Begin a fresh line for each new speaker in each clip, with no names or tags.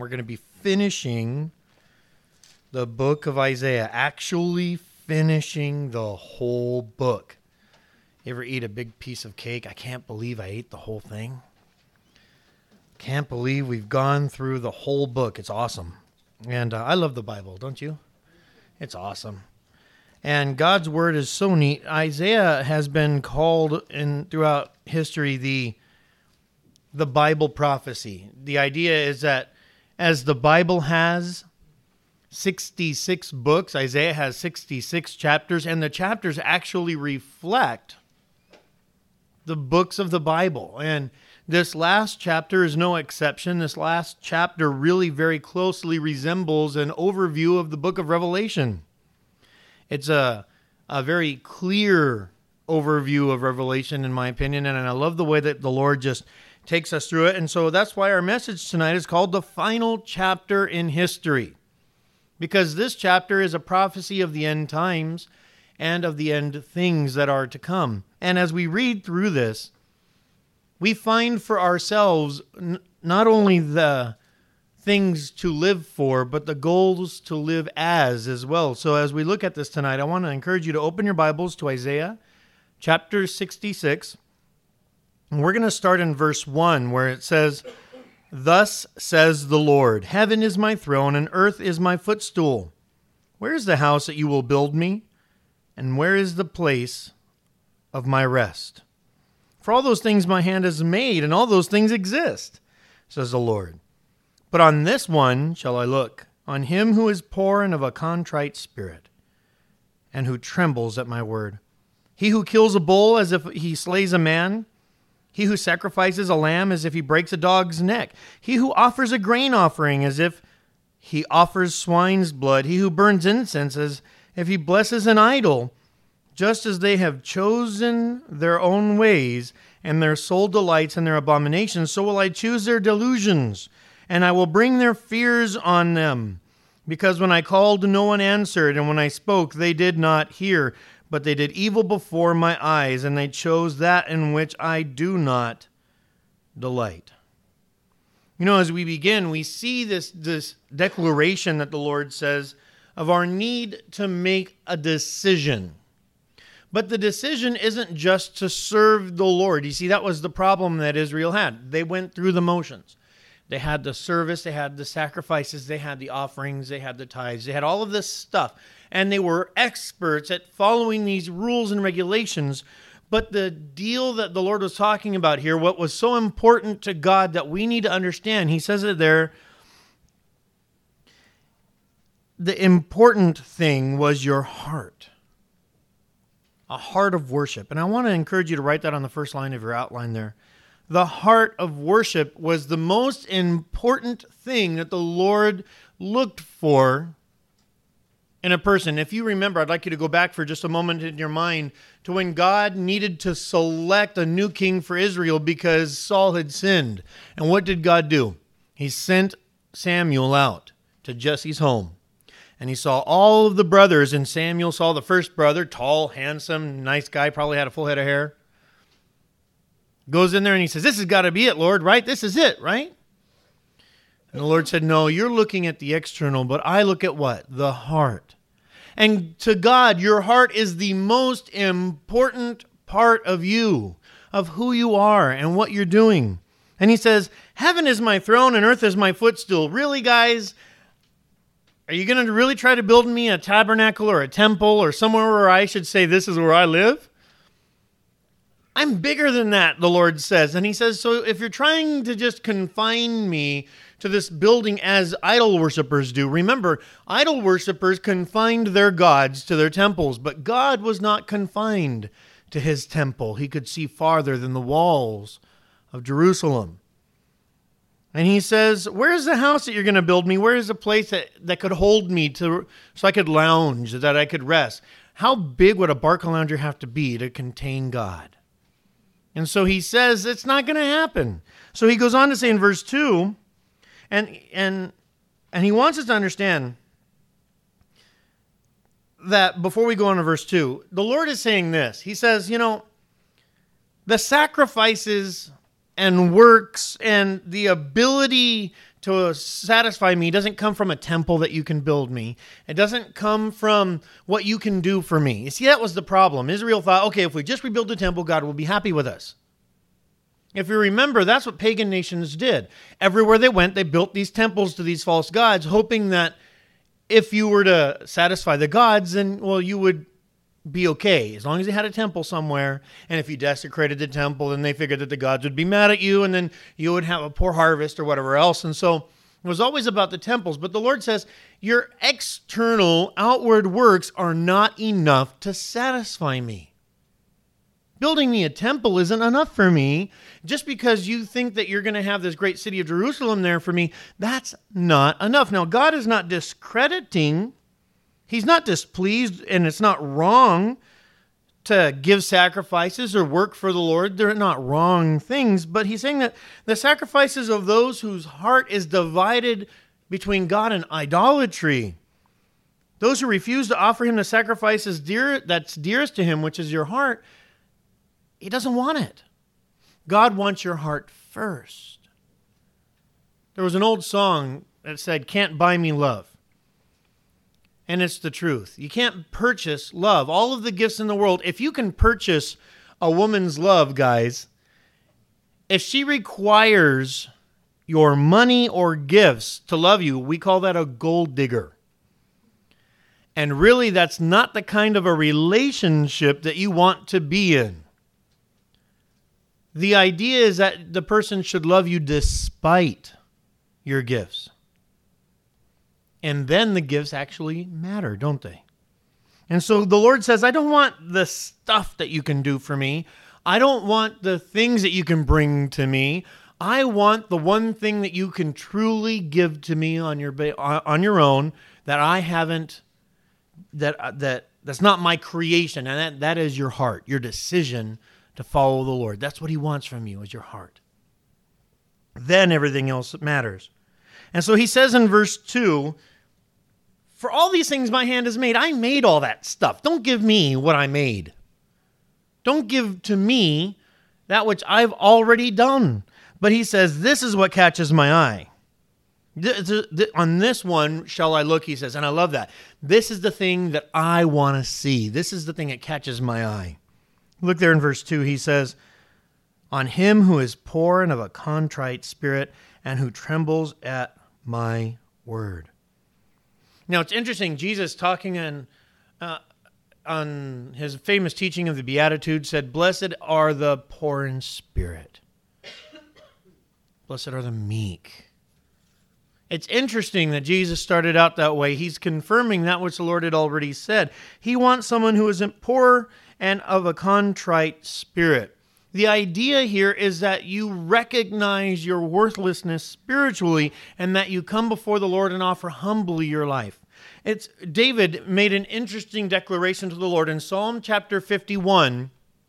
We're going to be finishing the book of Isaiah, actually finishing the whole book. You ever eat a big piece of cake? I can't believe I ate the whole thing. Can't believe we've gone through the whole book. It's awesome. And I love the Bible, don't you? It's awesome. And God's word is so neat. Isaiah has been called throughout history the Bible prophecy. The idea is that as the Bible has 66 books, Isaiah has 66 chapters, and the chapters actually reflect the books of the Bible. And this last chapter is no exception. This last chapter really very closely resembles an overview of the book of Revelation. It's a very clear overview of Revelation, in my opinion, and I love the way that the Lord just takes us through it. And so that's why our message tonight is called The Final Chapter in History, because this chapter is a prophecy of the end times and of the end things that are to come. And as we read through this, we find for ourselves not only the things to live for, but the goals to live as well. So as we look at this tonight, I want to encourage you to open your Bibles to Isaiah chapter 66. And we're going to start in verse 1, where it says, "Thus says the Lord, heaven is my throne and earth is my footstool. Where is the house that you will build me? And where is the place of my rest? For all those things my hand has made, and all those things exist, says the Lord. But on this one shall I look, on him who is poor and of a contrite spirit, and who trembles at my word. He who kills a bull as if he slays a man, he who sacrifices a lamb as if he breaks a dog's neck, he who offers a grain offering as if he offers swine's blood, he who burns incense as if he blesses an idol, just as they have chosen their own ways, and their soul delights in their abominations, so will I choose their delusions, and I will bring their fears on them. Because when I called, no one answered, and when I spoke, they did not hear. But they did evil before my eyes, and they chose that in which I do not delight." You know, as we begin, we see this declaration that the Lord says of our need to make a decision. But the decision isn't just to serve the Lord. You see, that was the problem that Israel had. They went through the motions. They had the service, they had the sacrifices, they had the offerings, they had the tithes, they had all of this stuff. And they were experts at following these rules and regulations. But the deal that the Lord was talking about here, what was so important to God that we need to understand, he says it there, the important thing was your heart. A heart of worship. And I want to encourage you to write that on the first line of your outline there. The heart of worship was the most important thing that the Lord looked for in a person. If you remember, I'd like you to go back for just a moment in your mind to when God needed to select a new king for Israel because Saul had sinned. And what did God do? He sent Samuel out to Jesse's home. And he saw all of the brothers, and Samuel saw the first brother, tall, handsome, nice guy, probably had a full head of hair. Goes in there and he says, "This has got to be it, Lord, right? This is it, right?" And the Lord said, "No, you're looking at the external, but I look at what? The heart." And to God, your heart is the most important part of you, of who you are and what you're doing. And he says, "Heaven is my throne and earth is my footstool." Really, guys? Are you going to really try to build me a tabernacle or a temple or somewhere where I should say, "This is where I live"? I'm bigger than that, the Lord says. And he says, so if you're trying to just confine me to this building as idol worshipers do, remember, idol worshipers confined their gods to their temples, but God was not confined to his temple. He could see farther than the walls of Jerusalem. And he says, where's the house that you're going to build me? Where is the place that could hold me so I could lounge, that I could rest? How big would a Barcalounger have to be to contain God? And so he says it's not going to happen. So he goes on to say in verse 2, and he wants us to understand that before we go on to verse 2, the Lord is saying this. He says, the sacrifices and works and the ability to satisfy me doesn't come from a temple that you can build me. It doesn't come from what you can do for me. You see, that was the problem. Israel thought, okay, if we just rebuild the temple, God will be happy with us. If you remember, that's what pagan nations did. Everywhere they went, they built these temples to these false gods, hoping that if you were to satisfy the gods, then, well, you would be okay, as long as you had a temple somewhere. And if you desecrated the temple, then they figured that the gods would be mad at you, and then you would have a poor harvest or whatever else. And so it was always about the temples. But the Lord says, your external, outward works are not enough to satisfy me. Building me a temple isn't enough for me. Just because you think that you're going to have this great city of Jerusalem there for me, that's not enough. Now, God is not discrediting. He's not displeased, and it's not wrong to give sacrifices or work for the Lord. They're not wrong things, but he's saying that the sacrifices of those whose heart is divided between God and idolatry, those who refuse to offer him the sacrifices that's dearest to him, which is your heart, he doesn't want it. God wants your heart first. There was an old song that said, "Can't buy me love." And it's the truth. You can't purchase love. All of the gifts in the world, if you can purchase a woman's love, guys, if she requires your money or gifts to love you, we call that a gold digger. And really, that's not the kind of a relationship that you want to be in. The idea is that the person should love you despite your gifts. And then the gifts actually matter, don't they? And so the Lord says, I don't want the stuff that you can do for me. I don't want the things that you can bring to me. I want the one thing that you can truly give to me on your own, that I haven't, that's not my creation. And that is your heart, your decision to follow the Lord. That's what he wants from you, is your heart. Then everything else matters. And so he says in verse 2, for all these things my hand has made, I made all that stuff. Don't give me what I made. Don't give to me that which I've already done. But he says, this is what catches my eye. On this one shall I look, he says, and I love that. This is the thing that I want to see. This is the thing that catches my eye. Look there in verse 2, he says, on him who is poor and of a contrite spirit, and who trembles at my word. Now, it's interesting, Jesus talking on his famous teaching of the Beatitudes said, blessed are the poor in spirit. Blessed are the meek. It's interesting that Jesus started out that way. He's confirming that which the Lord had already said. He wants someone who is poor and of a contrite spirit. The idea here is that you recognize your worthlessness spiritually and that you come before the Lord and offer humbly your life. David made an interesting declaration to the Lord in Psalm chapter 51.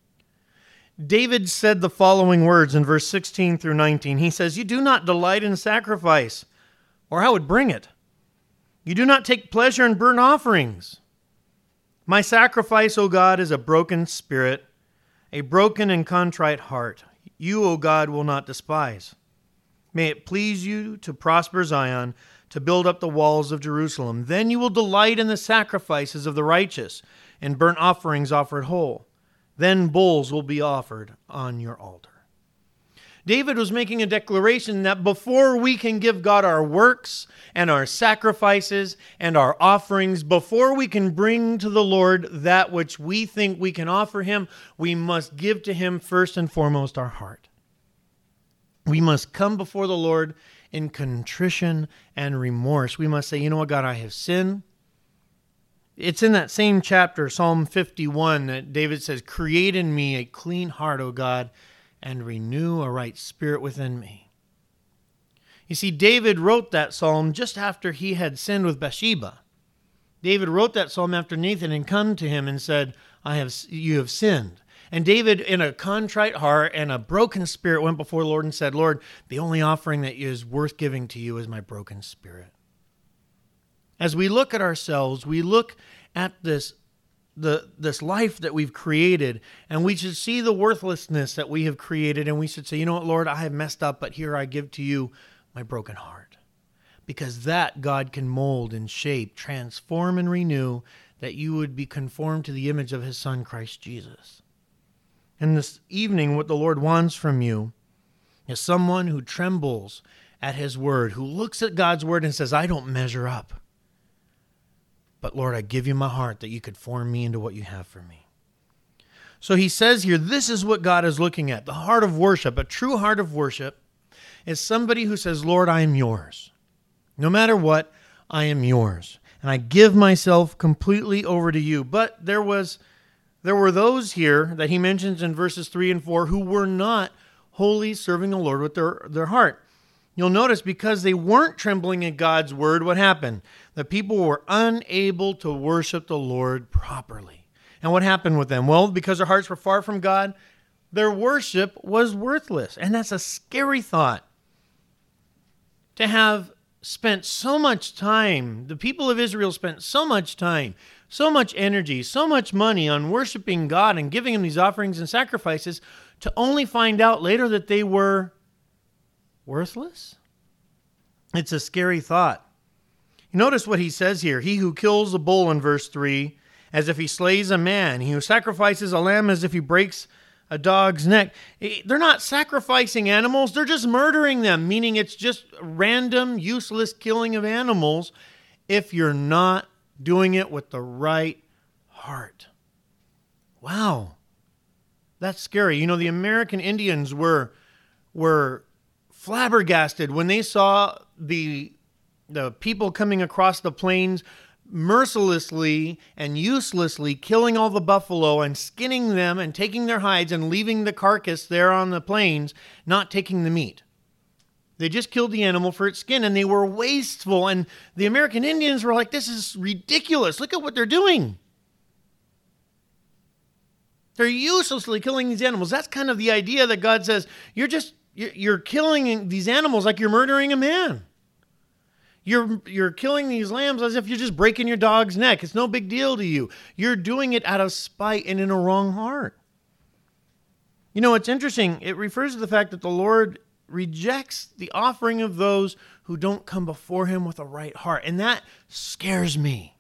David said the following words in verse 16 through 19. He says, you do not delight in sacrifice, or I would bring it. You do not take pleasure in burnt offerings. My sacrifice, O God, is a broken spirit, a broken and contrite heart. You, O God, will not despise. May it please you to prosper Zion, to build up the walls of Jerusalem. Then you will delight in the sacrifices of the righteous, and burnt offerings offered whole. Then bulls will be offered on your altar. David was making a declaration that before we can give God our works and our sacrifices and our offerings, before we can bring to the Lord that which we think we can offer him, we must give to him first and foremost our heart. We must come before the Lord in contrition and remorse. We must say, you know what, God, I have sinned. It's in that same chapter, Psalm 51, that David says, create in me a clean heart, O God, and renew a right spirit within me. You see, David wrote that psalm just after he had sinned with Bathsheba. David wrote that psalm after Nathan had come to him and said, you have sinned. And David, in a contrite heart and a broken spirit, went before the Lord and said, Lord, the only offering that is worth giving to you is my broken spirit. As we look at ourselves, we look at this life that we've created, and we should see the worthlessness that we have created, and we should say, you know what, Lord, I have messed up, but here I give to you my broken heart. because that God can mold and shape, transform and renew, that you would be conformed to the image of his Son, Christ Jesus. And this evening, what the Lord wants from you is someone who trembles at his word, who looks at God's word and says, I don't measure up. But Lord, I give you my heart that you could form me into what you have for me. So he says here, this is what God is looking at. The heart of worship, a true heart of worship, is somebody who says, Lord, I am yours. No matter what, I am yours. And I give myself completely over to you. But there were those here that he mentions in verses 3 and 4 who were not wholly serving the Lord with their heart. You'll notice because they weren't trembling at God's word, what happened? The people were unable to worship the Lord properly. And what happened with them? Well, because their hearts were far from God, their worship was worthless. And that's a scary thought. To have spent so much time, the people of Israel spent so much time, so much energy, so much money on worshiping God and giving him these offerings and sacrifices, to only find out later that they were worthless? It's a scary thought. Notice what he says here. He who kills a bull in verse 3 as if he slays a man. He who sacrifices a lamb as if he breaks a dog's neck. They're not sacrificing animals. They're just murdering them, meaning it's just random, useless killing of animals if you're not doing it with the right heart. Wow. That's scary. You know, the American Indians were flabbergasted when they saw the people coming across the plains mercilessly and uselessly killing all the buffalo and skinning them and taking their hides and leaving the carcass there on the plains, not taking the meat. They just killed the animal for its skin, and they were wasteful. And the American Indians were like, this is ridiculous. Look at what they're doing. They're uselessly killing these animals. That's kind of the idea that God says, you're killing these animals like you're murdering a man. You're killing these lambs as if you're just breaking your dog's neck. It's no big deal to you. You're doing it out of spite and in a wrong heart. You know, it's interesting. It refers to the fact that the Lord rejects the offering of those who don't come before him with a right heart. And that scares me.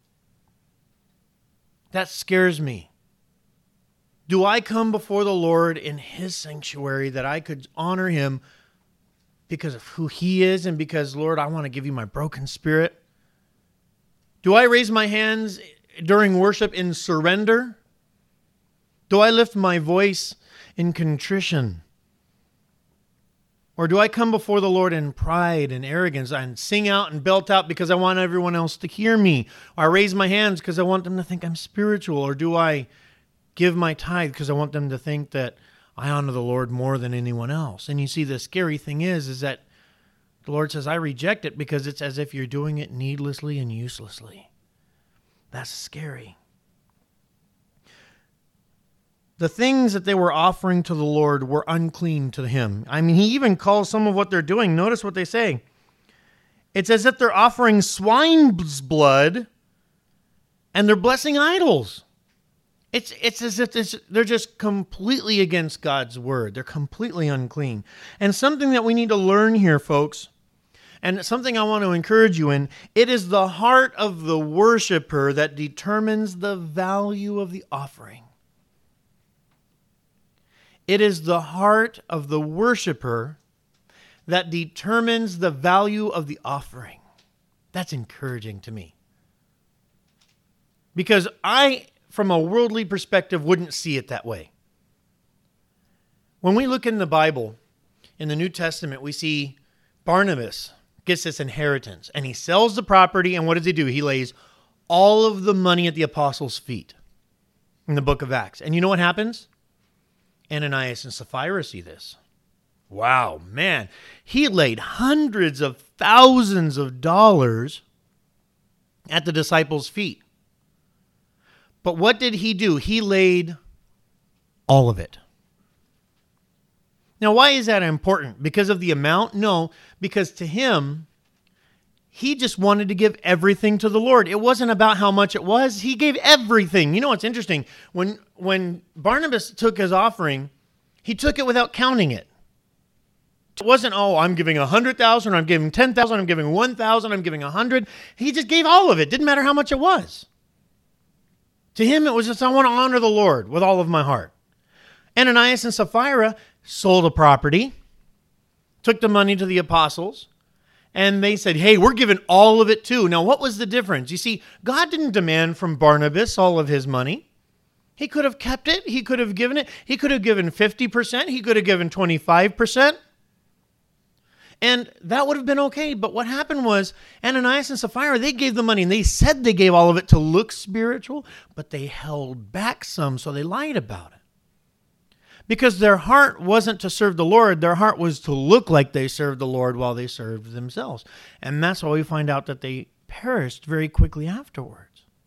That scares me. Do I come before the Lord in his sanctuary that I could honor him because of who he is and because, Lord, I want to give you my broken spirit? Do I raise my hands during worship in surrender? Do I lift my voice in contrition? Or do I come before the Lord in pride and arrogance and sing out and belt out because I want everyone else to hear me? Or I raise my hands because I want them to think I'm spiritual? Or do I give my tithe because I want them to think that I honor the Lord more than anyone else? And you see, the scary thing is that the Lord says, I reject it because it's as if you're doing it needlessly and uselessly. That's scary. The things that they were offering to the Lord were unclean to him. I mean, he even calls some of what they're doing. Notice what they say. It's as if they're offering swine's blood and they're blessing idols. It's as if they're just completely against God's word. They're completely unclean. And something that we need to learn here, folks, and something I want to encourage you in, it is the heart of the worshiper that determines the value of the offering. It is the heart of the worshiper that determines the value of the offering. That's encouraging to me. Because I, from a worldly perspective, wouldn't see it that way. When we look in the Bible, in the New Testament, we see Barnabas gets this inheritance, and he sells the property, and what does he do? He lays all of the money at the apostles' feet in the book of Acts. And you know what happens? Ananias and Sapphira see this. Wow, man. He laid hundreds of thousands of dollars at the disciples' feet. But what did he do? He laid all of it. Now, why is that important? Because of the amount? No, because to him, he just wanted to give everything to the Lord. It wasn't about how much it was. He gave everything. You know what's interesting? When Barnabas took his offering, he took it without counting it. It wasn't, oh, I'm giving 100,000, I'm giving 10,000, I'm giving 1,000, I'm giving 100. He just gave all of it. Didn't matter how much it was. To him, it was just, I want to honor the Lord with all of my heart. Ananias and Sapphira sold a property, took the money to the apostles, and they said, hey, we're giving all of it too. Now, what was the difference? You see, God didn't demand from Barnabas all of his money. He could have kept it. He could have given it. He could have given 50%. He could have given 25%. And that would have been okay. But what happened was Ananias and Sapphira, they gave the money and they said they gave all of it to look spiritual, but they held back some, so they lied about it. Because their heart wasn't to serve the Lord. Their heart was to look like they served the Lord while they served themselves. And that's why we find out that they perished very quickly afterwards.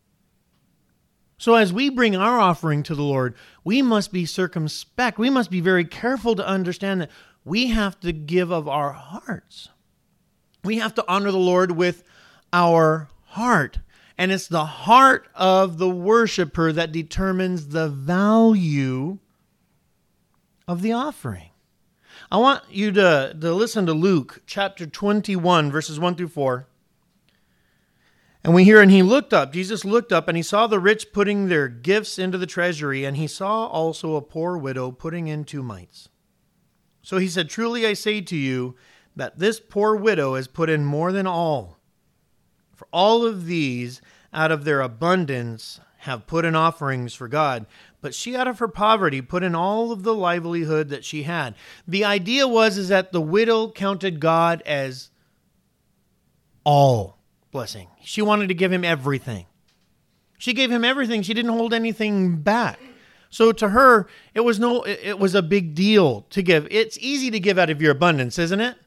So as we bring our offering to the Lord, we must be circumspect. We must be very careful to understand that we have to give of our hearts. We have to honor the Lord with our heart. And it's the heart of the worshiper that determines the value of the offering. I want you to listen to Luke chapter 21, verses 1 through 4. And we hear, and he looked up, Jesus looked up, and he saw the rich putting their gifts into the treasury, and he saw also a poor widow putting in 2 mites. So he said, truly I say to you, that this poor widow has put in more than all. For all of these, out of their abundance, have put in offerings for God. But she out of her poverty put in all of the livelihood that she had. The idea is that the widow counted God as all blessing. She wanted to give him everything. She gave him everything. She didn't hold anything back. So to her, it was a big deal to give. It's easy to give out of your abundance, isn't it?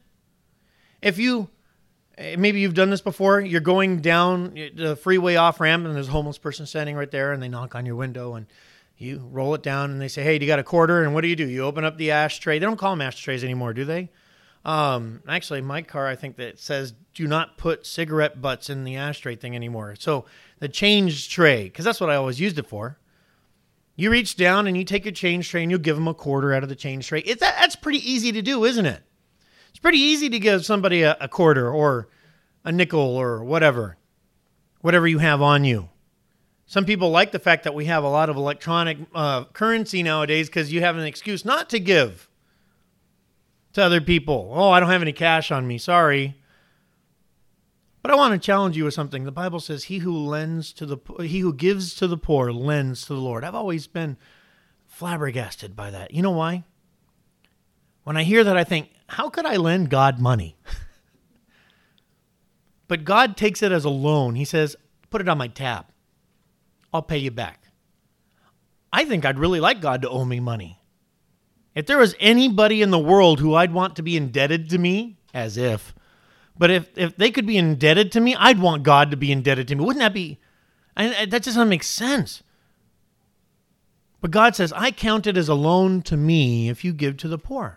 Maybe you've done this before. You're going down the freeway off ramp and there's a homeless person standing right there and they knock on your window and you roll it down and they say, hey, do you got a quarter? And what do? You open up the ashtray. They don't call them ashtrays anymore, do they? Actually, my car, I think that it says, do not put cigarette butts in the ashtray thing anymore. So the change tray, because that's what I always used it for. You reach down and you take your change tray and you'll give them a quarter out of the change tray. That's pretty easy to do, isn't it? It's pretty easy to give somebody a quarter or a nickel or whatever you have on you. Some people like the fact that we have a lot of electronic currency nowadays because you have an excuse not to give to other people. Oh, I don't have any cash on me. Sorry. But I want to challenge you with something. The Bible says, he who gives to the poor lends to the Lord. I've always been flabbergasted by that. You know why? When I hear that, I think, how could I lend God money? But God takes it as a loan. He says, put it on my tab. I'll pay you back. I think I'd really like God to owe me money. If there was anybody in the world who I'd want to be indebted to me, but if they could be indebted to me, I'd want God to be indebted to me. Wouldn't that be, that just doesn't make sense. But God says, I count it as a loan to me if you give to the poor.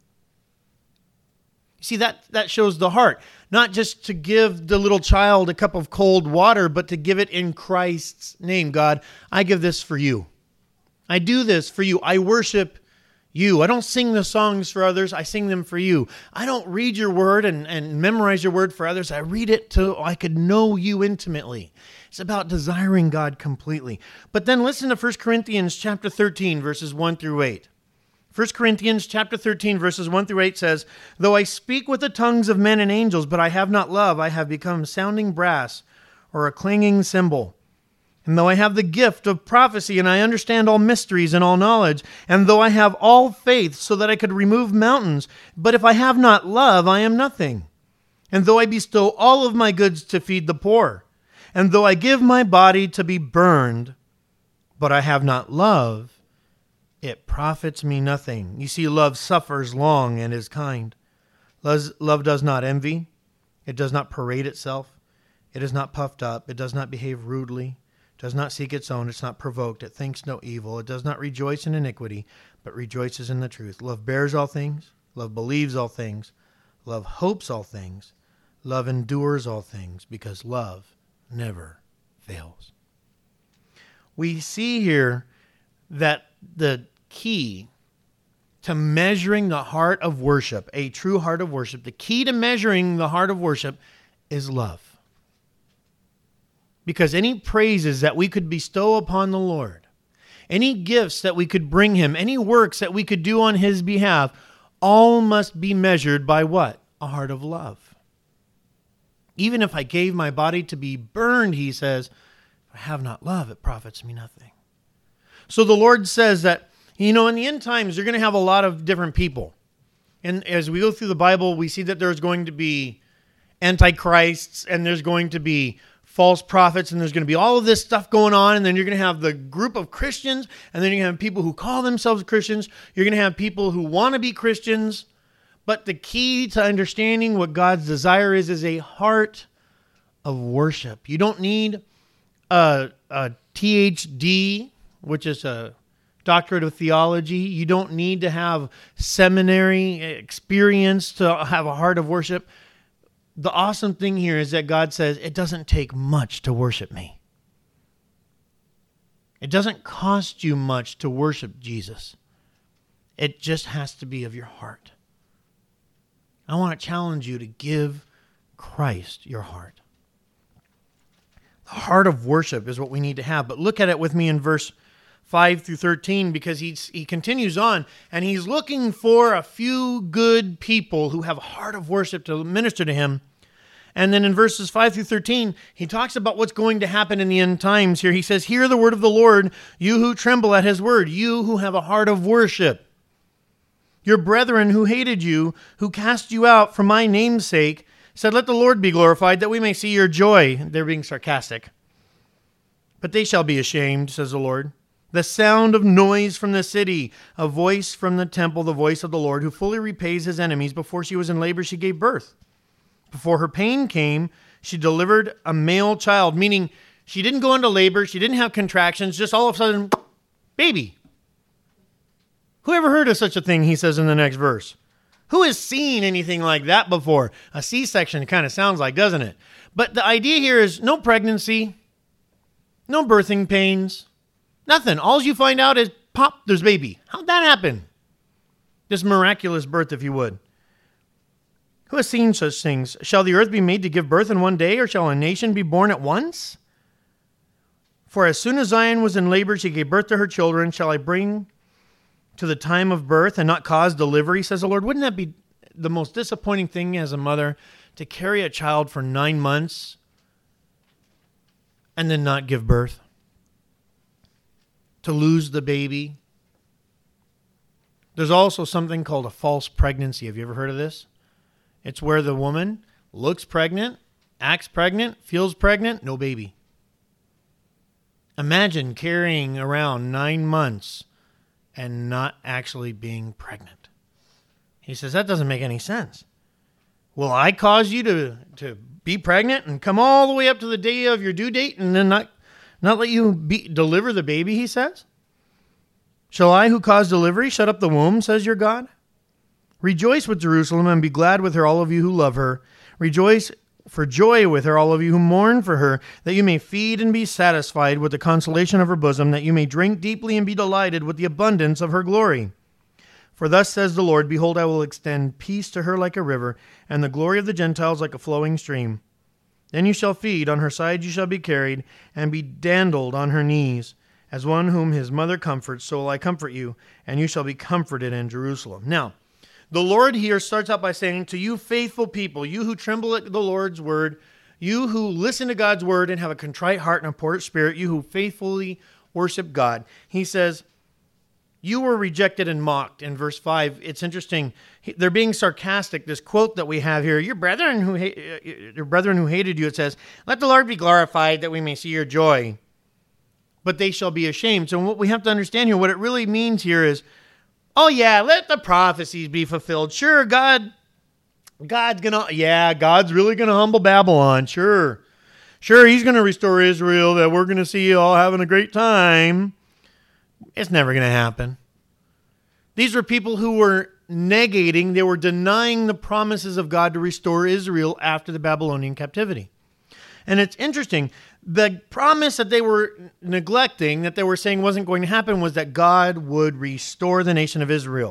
See, that shows the heart. Not just to give the little child a cup of cold water, but to give it in Christ's name. God, I give this for you. I do this for you. I worship you. I don't sing the songs for others. I sing them for you. I don't read your word and memorize your word for others. I read it so I could know you intimately. It's about desiring God completely. But then listen to 1 Corinthians chapter 13, verses 1 through 8. 1 Corinthians chapter 13, verses 1 through 8 says, though I speak with the tongues of men and angels, but I have not love, I have become sounding brass or a clanging cymbal. And though I have the gift of prophecy and I understand all mysteries and all knowledge, and though I have all faith so that I could remove mountains, but if I have not love, I am nothing. And though I bestow all of my goods to feed the poor, and though I give my body to be burned, but I have not love, it profits me nothing. You see, love suffers long and is kind. Love does not envy. It does not parade itself. It is not puffed up. It does not behave rudely. It does not seek its own. It's not provoked. It thinks no evil. It does not rejoice in iniquity, but rejoices in the truth. Love bears all things. Love believes all things. Love hopes all things. Love endures all things, because love never fails. We see here that the key to measuring the heart of worship, a true heart of worship, the key to measuring the heart of worship is love. Because any praises that we could bestow upon the Lord, any gifts that we could bring him, any works that we could do on his behalf, all must be measured by what? A heart of love. Even if I gave my body to be burned, he says, if I have not love, it profits me nothing. So the Lord says that, in the end times, you're going to have a lot of different people. And as we go through the Bible, we see that there's going to be antichrists, and there's going to be false prophets, and there's going to be all of this stuff going on, and then you're going to have the group of Christians, and then you're going to have people who call themselves Christians. You're going to have people who want to be Christians. But the key to understanding what God's desire is a heart of worship. You don't need a THD, which is a doctorate of theology. You don't need to have seminary experience to have a heart of worship. The awesome thing here is that God says it doesn't take much to worship me. It doesn't cost you much to worship Jesus. It just has to be of your heart. I want to challenge you to give Christ your heart. The heart of worship is what we need to have. But look at it with me in verse 5 through 13, because he continues on, and he's looking for a few good people who have a heart of worship to minister to him. And then in verses 5 through 13, he talks about what's going to happen in the end times here. He says, hear the word of the Lord, you who tremble at his word, you who have a heart of worship. Your brethren who hated you, who cast you out for my name's sake, said, let the Lord be glorified, that we may see your joy. They're being sarcastic. But they shall be ashamed, says the Lord. The sound of noise from the city, a voice from the temple, the voice of the Lord, who fully repays his enemies. Before she was in labor, she gave birth. Before her pain came, she delivered a male child, meaning she didn't go into labor, she didn't have contractions, just all of a sudden, baby. Who ever heard of such a thing, he says in the next verse? Who has seen anything like that before? A C-section kind of sounds like, doesn't it? But the idea here is no pregnancy, no birthing pains, nothing. All you find out is, pop, there's baby. How'd that happen? This miraculous birth, if you would. Who has seen such things? Shall the earth be made to give birth in one day, or shall a nation be born at once? For as soon as Zion was in labor, she gave birth to her children. Shall I bring to the time of birth and not cause delivery, says the Lord? Wouldn't that be the most disappointing thing as a mother, to carry a child for 9 months and then not give birth? To lose the baby? There's also something called a false pregnancy. Have you ever heard of this? It's where the woman looks pregnant, acts pregnant, feels pregnant, no baby. Imagine carrying around 9 months and not actually being pregnant. He says, that doesn't make any sense. Will I cause you to be pregnant and come all the way up to the day of your due date and then not let you deliver the baby, he says? Shall I who cause delivery shut up the womb, says your God? Rejoice with Jerusalem and be glad with her, all of you who love her. Rejoice for joy with her, all of you who mourn for her, that you may feed and be satisfied with the consolation of her bosom, that you may drink deeply and be delighted with the abundance of her glory. For thus says the Lord, behold, I will extend peace to her like a river, and the glory of the Gentiles like a flowing stream. Then you shall feed, on her side you shall be carried, and be dandled on her knees. As one whom his mother comforts, so will I comfort you, and you shall be comforted in Jerusalem. Now, the Lord here starts out by saying, to you faithful people, you who tremble at the Lord's word, you who listen to God's word and have a contrite heart and a poor spirit, you who faithfully worship God, he says, you were rejected and mocked. In verse 5, it's interesting. They're being sarcastic. This quote that we have here, your brethren who hated you, it says, let the Lord be glorified that we may see your joy. But they shall be ashamed. So what we have to understand here, what it really means here is, oh yeah, let the prophecies be fulfilled. Sure, God's really gonna humble Babylon. Sure, he's gonna restore Israel, that we're gonna see you all having a great time. It's never gonna happen. These were people who were negating, they were denying the promises of God to restore Israel after the Babylonian captivity. And it's interesting, the promise that they were neglecting, that they were saying wasn't going to happen, was that God would restore the nation of Israel.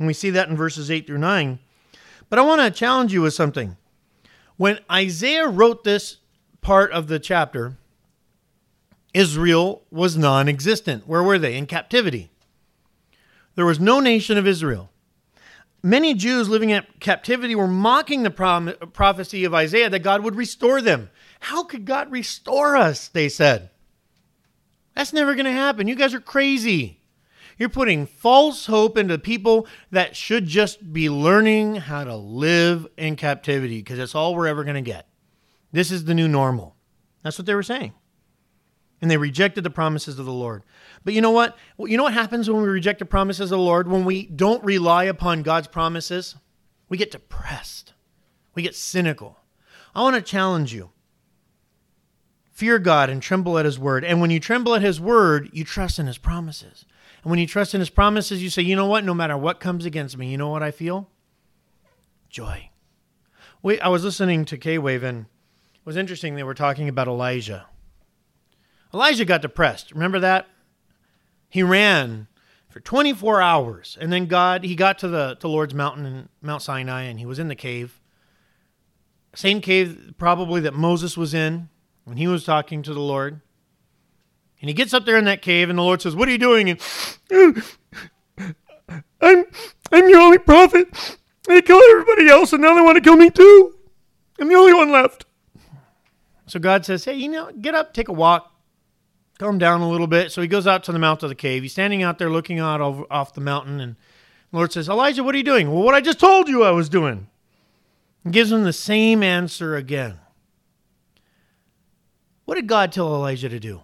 And we see that in verses 8 through 9. But I want to challenge you with something. When Isaiah wrote this part of the chapter, Israel was non-existent. Where were they? In captivity. There was no nation of Israel. Many Jews living in captivity were mocking the prophecy of Isaiah that God would restore them. How could God restore us, they said. That's never going to happen. You guys are crazy. You're putting false hope into people that should just be learning how to live in captivity because that's all we're ever going to get. This is the new normal. That's what they were saying. And they rejected the promises of the Lord. But you know what? You know what happens when we reject the promises of the Lord? When we don't rely upon God's promises, we get depressed. We get cynical. I want to challenge you. Fear God and tremble at his word. And when you tremble at his word, you trust in his promises. And when you trust in his promises, you say, you know what? No matter what comes against me, you know what I feel? Joy. I was listening to K-Wave, and it was interesting. They were talking about Elijah. Elijah got depressed. Remember that? He ran for 24 hours. And then he got to the Lord's mountain in Mount Sinai, and he was in the cave. Same cave probably that Moses was in when he was talking to the Lord. And he gets up there in that cave, and the Lord says, what are you doing? And I'm your only prophet. They killed everybody else, and now they want to kill me too. I'm the only one left. So God says, hey, get up, take a walk. Calm down a little bit. So he goes out to the mouth of the cave. He's standing out there looking out off the mountain. And the Lord says, Elijah, what are you doing? Well, what I just told you I was doing. And gives him the same answer again. What did God tell Elijah to do?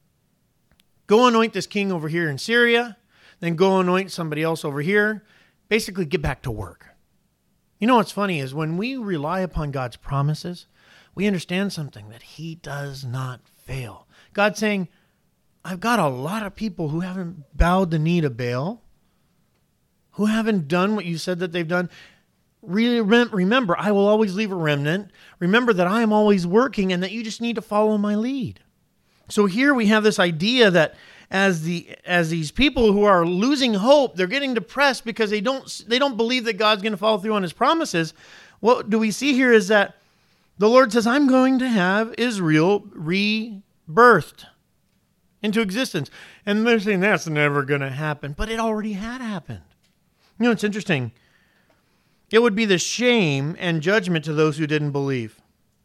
Go anoint this king over here in Syria. Then go anoint somebody else over here. Basically, get back to work. You know what's funny is when we rely upon God's promises, we understand something, that he does not fail. God's saying, I've got a lot of people who haven't bowed the knee to Baal, who haven't done what you said that they've done. Really remember, I will always leave a remnant. Remember that I am always working and that you just need to follow my lead. So here we have this idea that as these people who are losing hope, they're getting depressed because they don't believe that God's going to follow through on his promises. What do we see here is that the Lord says, I'm going to have Israel rebirthed into existence. And they're saying that's never going to happen. But it already had happened. You know, it's interesting. It would be the shame and judgment to those who didn't believe.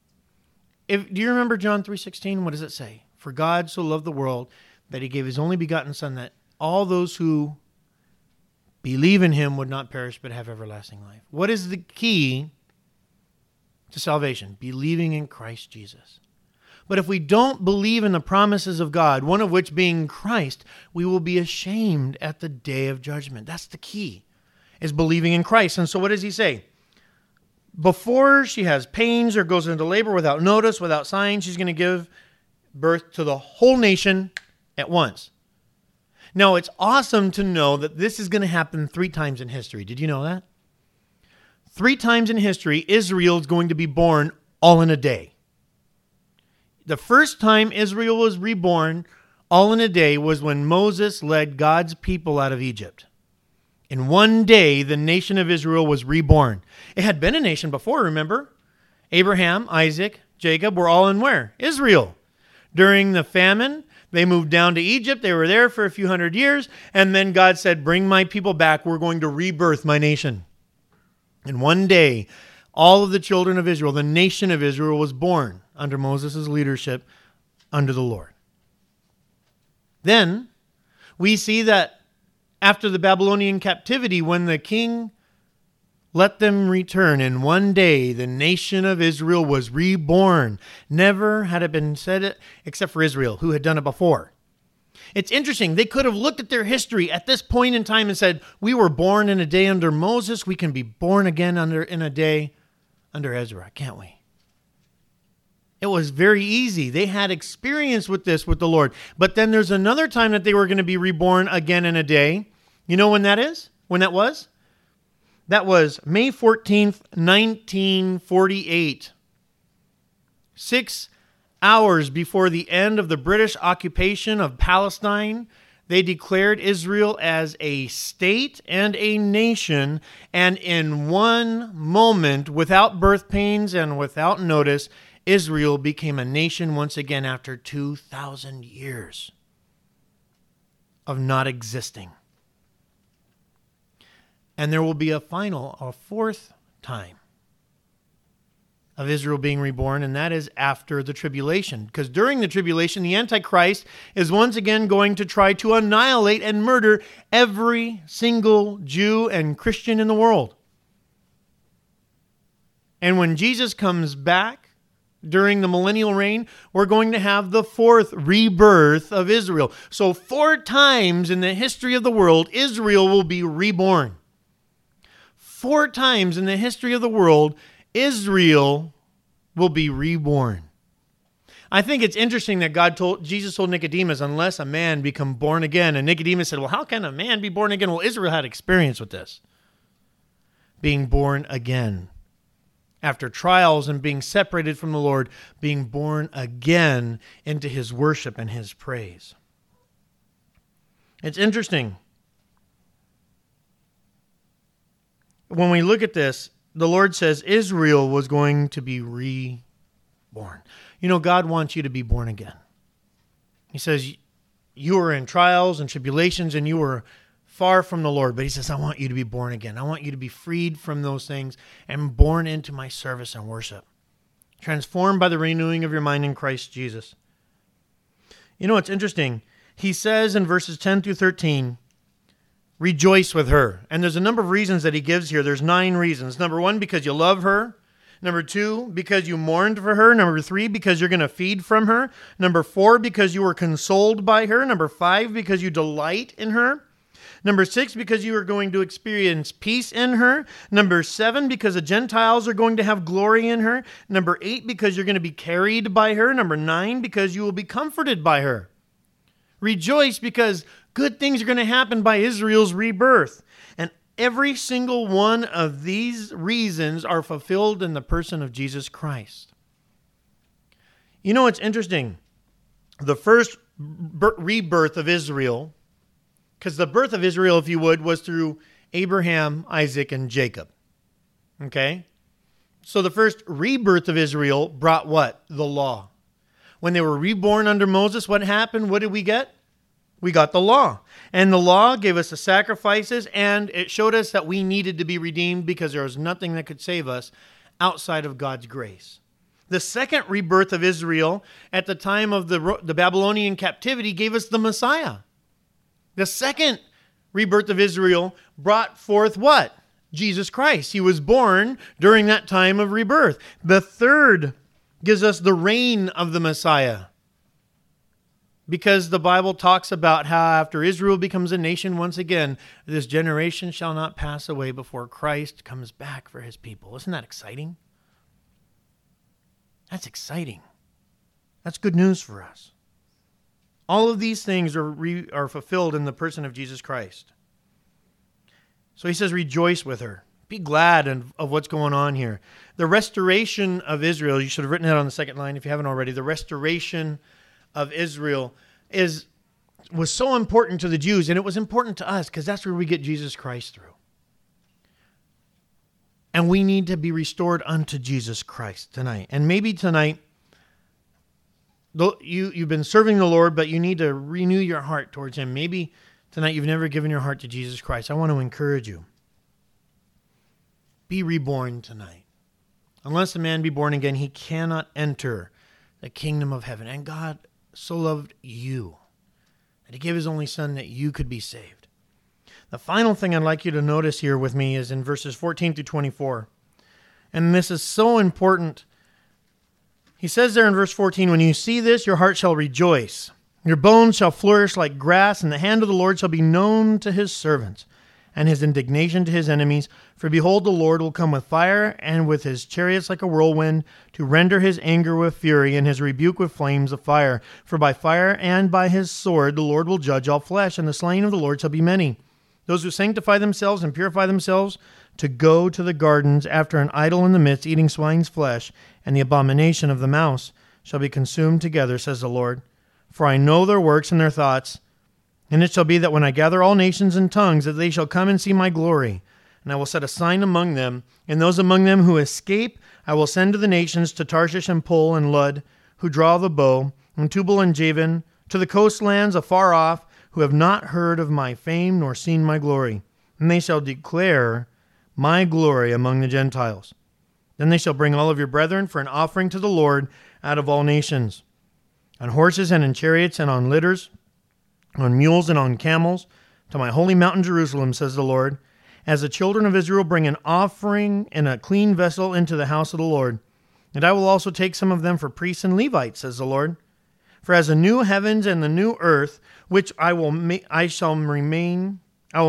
Do you remember John 3:16? What does it say? For God so loved the world that he gave his only begotten Son, that all those who believe in him would not perish but have everlasting life. What is the key to salvation? Believing in Christ Jesus. But if we don't believe in the promises of God, one of which being Christ, we will be ashamed at the day of judgment. That's the key, is believing in Christ. And so what does he say? Before she has pains or goes into labor without notice, without sign, she's going to give birth to the whole nation at once. Now, it's awesome to know that this is going to happen 3 times in history. Did you know that? 3 times in history, Israel is going to be born all in a day. The first time Israel was reborn all in a day was when Moses led God's people out of Egypt. In one day, the nation of Israel was reborn. It had been a nation before, remember? Abraham, Isaac, Jacob were all in where? Israel. During the famine, they moved down to Egypt. They were there for a few hundred years. And then God said, bring my people back. We're going to rebirth my nation. And one day, all of the children of Israel, the nation of Israel, was born under Moses' leadership under the Lord. Then we see that after the Babylonian captivity, when the king let them return, in one day the nation of Israel was reborn. Never had it been said except for Israel, who had done it before. It's interesting. They could have looked at their history at this point in time and said, we were born in a day under Moses. We can be born again in a day under Ezra, can't we? It was very easy. They had experience with this with the Lord. But then there's another time that they were going to be reborn again in a day. You know when that is? When that was? That was May 14th, 1948. 6 hours before the end of the British occupation of Palestine, They declared Israel as a state and a nation, and in one moment, without birth pains and without notice, Israel became a nation once again after 2,000 years of not existing. And there will be a fourth time of Israel being reborn, and that is after the tribulation. Because during the tribulation, the Antichrist is once again going to try to annihilate and murder every single Jew and Christian in the world. And when Jesus comes back during the millennial reign, we're going to have the fourth rebirth of Israel. So 4 times in the history of the world, Israel will be reborn. 4 times in the history of the world, Israel will be reborn. I think it's interesting that Jesus told Nicodemus, unless a man become born again. And Nicodemus said, well, how can a man be born again? Well, Israel had experience with this. Being born again. After trials and being separated from the Lord, being born again into his worship and his praise. It's interesting. When we look at this, the Lord says Israel was going to be reborn. You know, God wants you to be born again. He says you were in trials and tribulations and you were far from the Lord, but he says, I want you to be born again. I want you to be freed from those things and born into my service and worship. Transformed by the renewing of your mind in Christ Jesus. You know, it's interesting. He says in verses 10 through 13, rejoice with her. And there's a number of reasons that he gives here. There's 9 reasons. Number 1, because you love her. Number 2, because you mourned for her. Number 3, because you're going to feed from her. Number 4, because you were consoled by her. Number 5, because you delight in her. Number 6, because you are going to experience peace in her. Number 7, because the Gentiles are going to have glory in her. Number 8, because you're going to be carried by her. Number 9, because you will be comforted by her. Rejoice because good things are going to happen by Israel's rebirth. And every single one of these reasons are fulfilled in the person of Jesus Christ. You know, it's interesting. The first rebirth of Israel, because the birth of Israel, if you would, was through Abraham, Isaac, and Jacob. Okay? So the first rebirth of Israel brought what? The law. When they were reborn under Moses, what happened? What did we get? We got the law. And the law gave us the sacrifices, and it showed us that we needed to be redeemed because there was nothing that could save us outside of God's grace. The second rebirth of Israel at the time of the Babylonian captivity gave us the Messiah. The second rebirth of Israel brought forth what? Jesus Christ. He was born during that time of rebirth. The third gives us the reign of the Messiah. Because the Bible talks about how after Israel becomes a nation once again, this generation shall not pass away before Christ comes back for his people. Isn't that exciting? That's exciting. That's good news for us. All of these things are fulfilled in the person of Jesus Christ. So he says, rejoice with her. Be glad of what's going on here. The restoration of Israel, you should have written that on the second line if you haven't already. The restoration of Israel was so important to the Jews, and it was important to us because that's where we get Jesus Christ through. And we need to be restored unto Jesus Christ tonight. And maybe tonight, you've been serving the Lord, but you need to renew your heart towards him. Maybe tonight you've never given your heart to Jesus Christ. I want to encourage you. Be reborn tonight. Unless a man be born again, he cannot enter the kingdom of heaven. And God so loved you that he gave his only son that you could be saved. The final thing I'd like you to notice here with me is in verses 14 through 24. And this is so important. He says there in verse 14, when you see this, your heart shall rejoice. Your bones shall flourish like grass, and the hand of the Lord shall be known to his servants, and his indignation to his enemies. For behold, the Lord will come with fire, and with his chariots like a whirlwind, to render his anger with fury, and his rebuke with flames of fire. For by fire and by his sword the Lord will judge all flesh, and the slain of the Lord shall be many. Those who sanctify themselves and purify themselves to go to the gardens after an idol in the midst, eating swine's flesh, and the abomination of the mouse shall be consumed together, says the Lord. For I know their works and their thoughts, And it shall be that when I gather all nations and tongues, that they shall come and see my glory. And I will set a sign among them, and those among them who escape I will send to the nations, to Tarshish and Pul and Lud, who draw the bow, and Tubal and Javan, to the coastlands afar off, who have not heard of my fame nor seen my glory. And they shall declare my glory among the Gentiles. Then they shall bring all of your brethren for an offering to the Lord out of all nations, on horses and in chariots and on litters, on mules and on camels, to my holy mountain Jerusalem, says the Lord, as the children of Israel bring an offering in a clean vessel into the house of the Lord. And I will also take some of them for priests and Levites, says the Lord. For as the new heavens and the new earth, which shall remain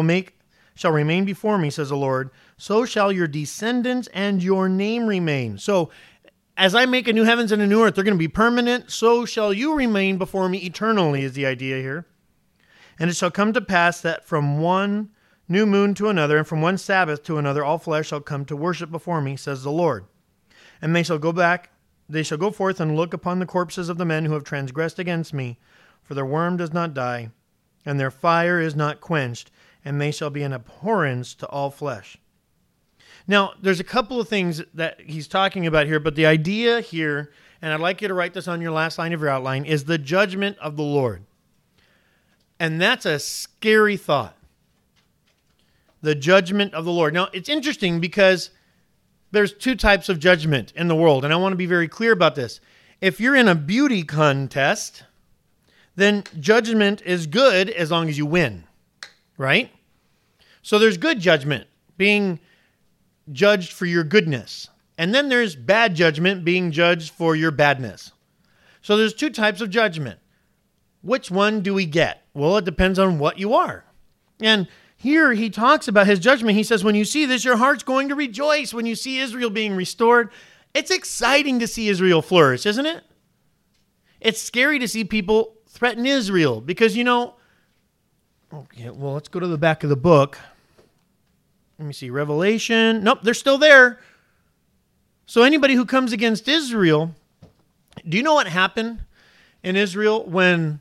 before me, says the Lord, so shall your descendants and your name remain. So as I make a new heavens and a new earth, they're going to be permanent. So shall you remain before me eternally, is the idea here. And it shall come to pass that from one new moon to another, and from one Sabbath to another, all flesh shall come to worship before me, says the Lord. And they shall go forth and look upon the corpses of the men who have transgressed against me, for their worm does not die, and their fire is not quenched, and they shall be an abhorrence to all flesh. Now, there's a couple of things that he's talking about here, but the idea here, and I'd like you to write this on your last line of your outline, is the judgment of the Lord. And that's a scary thought. The judgment of the Lord. Now, it's interesting because there's two types of judgment in the world, and I want to be very clear about this. If you're in a beauty contest, then judgment is good as long as you win, right? So there's good judgment, being judged for your goodness. And then there's bad judgment, being judged for your badness. So there's two types of judgment. Which one do we get? Well, it depends on what you are. And here he talks about his judgment. He says, when you see this, your heart's going to rejoice. When you see Israel being restored, it's exciting to see Israel flourish, isn't it? It's scary to see people threaten Israel because, okay, well, let's go to the back of the book. Let me see, Revelation. Nope, they're still there. So anybody who comes against Israel, do you know what happened in Israel when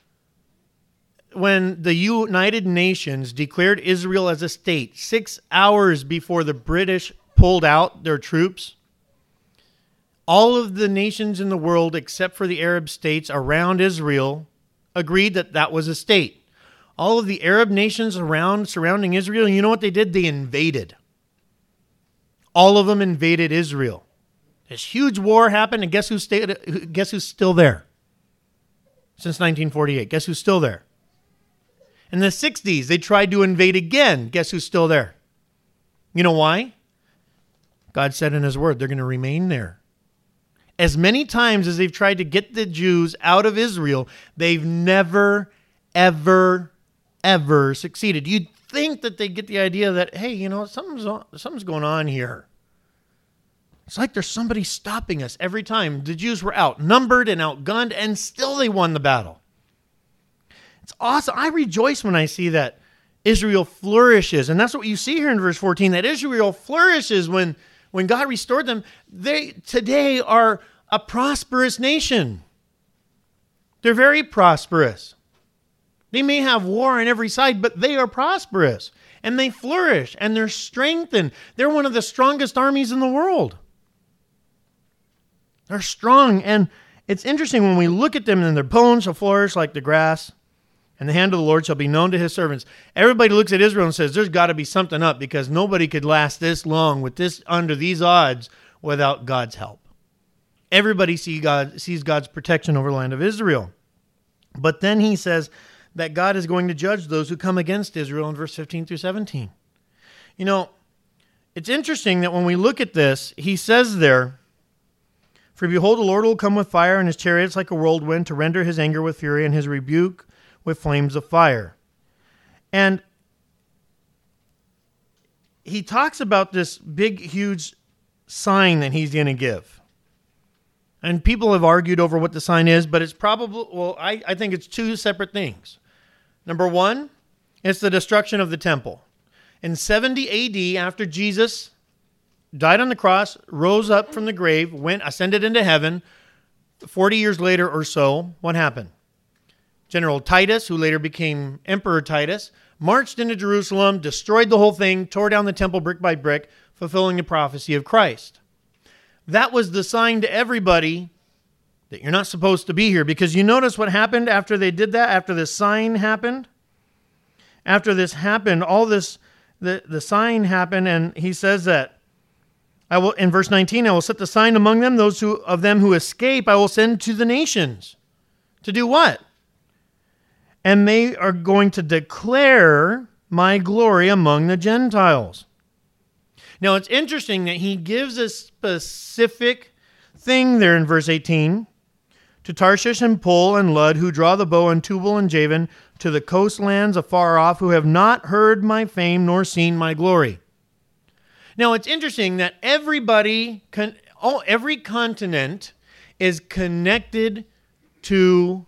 the United Nations declared Israel as a state 6 hours before the British pulled out their troops? All of the nations in the world, except for the Arab states around Israel, agreed that that was a state. All of the Arab nations surrounding Israel, you know what they did? They invaded. All of them invaded Israel. This huge war happened, and guess who's still there? Since 1948. Guess who's still there? In the 60s, they tried to invade again. Guess who's still there? You know why? God said in his word, they're going to remain there. As many times as they've tried to get the Jews out of Israel, they've never, ever, ever succeeded. You'd think that they'd get the idea that, hey, something's going on here. It's like there's somebody stopping us every time. The Jews were outnumbered and outgunned, and still they won the battle. It's awesome. I rejoice when I see that Israel flourishes. And that's what you see here in verse 14, that Israel flourishes when God restored them. They today are a prosperous nation. They're very prosperous. They may have war on every side, but they are prosperous. And they flourish, and they're strengthened. They're one of the strongest armies in the world. They're strong, and it's interesting when we look at them, and their bones shall flourish like the grass, and the hand of the Lord shall be known to his servants. Everybody looks at Israel and says, there's got to be something up, because nobody could last this long with this under these odds without God's help. Everybody sees God's protection over the land of Israel. But then he says that God is going to judge those who come against Israel in verse 15 through 17. It's interesting that when we look at this, he says there, for behold, the Lord will come with fire, and his chariots like a whirlwind, to render his anger with fury, and his rebuke with flames of fire. And he talks about this big, huge sign that he's going to give. And people have argued over what the sign is, but it's probably, I think it's two separate things. Number one, it's the destruction of the temple. In 70 AD, after Jesus died on the cross, rose up from the grave, ascended into heaven, 40 years later or so, what happened? General Titus, who later became Emperor Titus, marched into Jerusalem, destroyed the whole thing, tore down the temple brick by brick, fulfilling the prophecy of Christ. That was the sign to everybody that you're not supposed to be here, because you notice what happened after they did that, after the sign happened? After this happened, all this, the sign happened, and he says that, I will, in verse 19, I will set the sign among them, those of them who escape, I will send to the nations. To do what? And they are going to declare my glory among the Gentiles. Now, it's interesting that he gives a specific thing there in verse 18. To Tarshish and Pul and Lud, who draw the bow, and Tubal and Javan, to the coastlands afar off, who have not heard my fame nor seen my glory. Now, it's interesting that every continent is connected to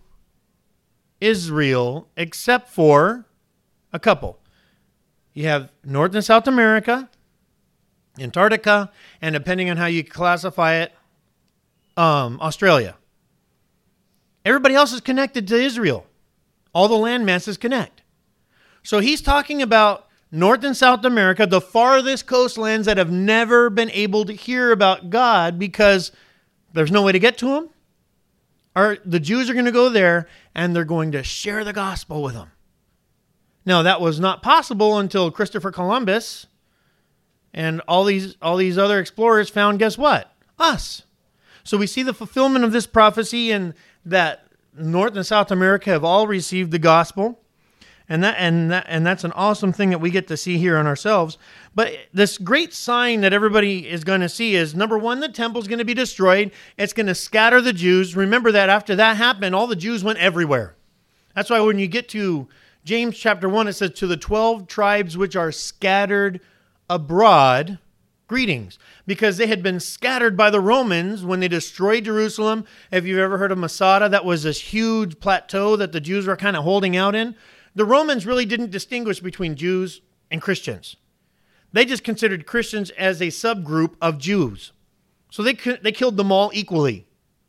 Israel except for a couple. You have North and South America, Antarctica, and depending on how you classify it, Australia. Everybody else is connected to Israel. All the land masses connect. So he's talking about North and South America, the farthest coastlands that have never been able to hear about God because there's no way to get to them. The Jews are going to go there and they're going to share the gospel with them. Now, that was not possible until Christopher Columbus and all these other explorers found, guess what? Us. So we see the fulfillment of this prophecy in that North and South America have all received the gospel. And that's an awesome thing that we get to see here on ourselves. But this great sign that everybody is going to see is, number one, the temple's going to be destroyed. It's going to scatter the Jews. Remember that after that happened, all the Jews went everywhere. That's why when you get to James chapter 1, it says, to the 12 tribes which are scattered abroad, greetings. Because they had been scattered by the Romans when they destroyed Jerusalem. If you've ever heard of Masada, that was this huge plateau that the Jews were kind of holding out in. The Romans really didn't distinguish between Jews and Christians. They just considered Christians as a subgroup of Jews. So they killed them all equally.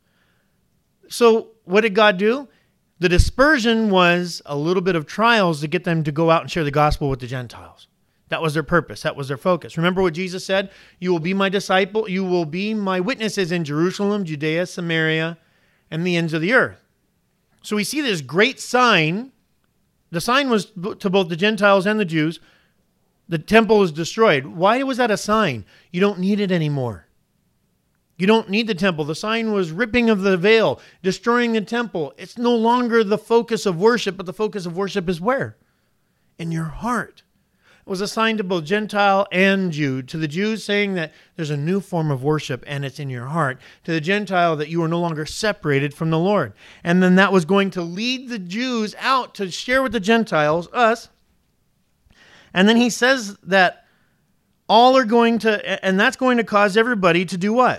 So what did God do? The dispersion was a little bit of trials to get them to go out and share the gospel with the Gentiles. That was their purpose. That was their focus. Remember what Jesus said? You will be my disciple. You will be my witnesses in Jerusalem, Judea, Samaria, and the ends of the earth. So we see this great sign. The sign was to both the Gentiles and the Jews. The temple was destroyed. Why was that a sign? You don't need it anymore. You don't need the temple. The sign was ripping of the veil, destroying the temple. It's no longer the focus of worship, but the focus of worship is where? In your heart. It was a sign to both Gentile and Jew. To the Jews saying that there's a new form of worship and it's in your heart. To the Gentile that you are no longer separated from the Lord. And then that was going to lead the Jews out to share with the Gentiles, us. And then he says that all are going to, and that's going to cause everybody to do what?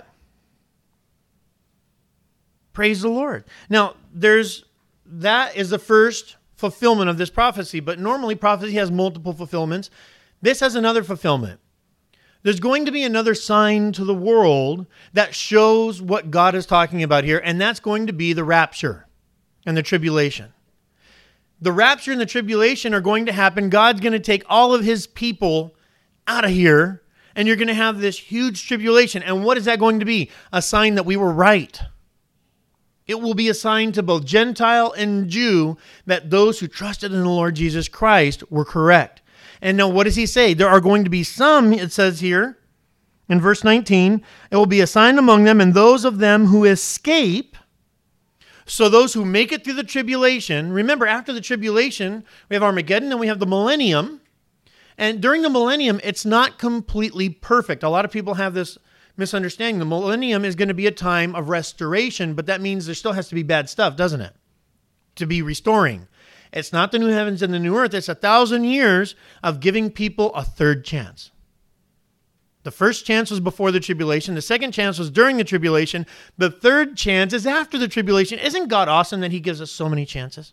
Praise the Lord. Now, that is the first fulfillment of this prophecy, but normally prophecy has multiple fulfillments. This has another fulfillment. There's going to be another sign to the world that shows what God is talking about here, and that's going to be the rapture and the tribulation. The rapture and the tribulation are going to happen. God's going to take all of his people out of here, and you're going to have this huge tribulation. And what is that going to be? A sign that we were right. It will be a sign to both Gentile and Jew that those who trusted in the Lord Jesus Christ were correct. And now what does he say? There are going to be some, it says here in verse 19, it will be a sign among them and those of them who escape. So those who make it through the tribulation, remember after the tribulation, we have Armageddon and we have the millennium. And during the millennium, it's not completely perfect. A lot of people have this misunderstanding. The millennium is going to be a time of restoration, but that means there still has to be bad stuff, doesn't it? To be restoring. It's not the new heavens and the new earth. It's 1,000 years of giving people a third chance. The first chance was before the tribulation. The second chance was during the tribulation. The third chance is after the tribulation. Isn't God awesome that he gives us so many chances?